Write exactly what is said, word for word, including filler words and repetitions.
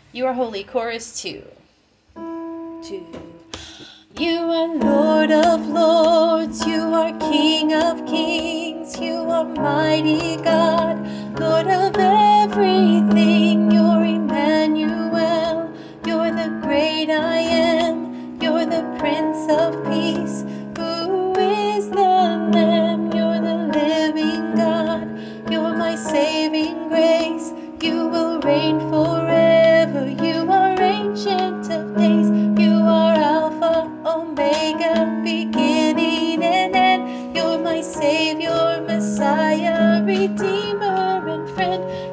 You are holy. Chorus two. Two. You are Lord of lords, you are King of kings, you are mighty God, Lord of everything. You're Emmanuel, you're the great I am, you're the Prince of Peace. Who is the Lamb? You're the living God, you're my saving grace. You will reign forever, you are ancient of days, you are Alpha, Omega, beginning and end. You're my Savior, Messiah, Redeemer and friend.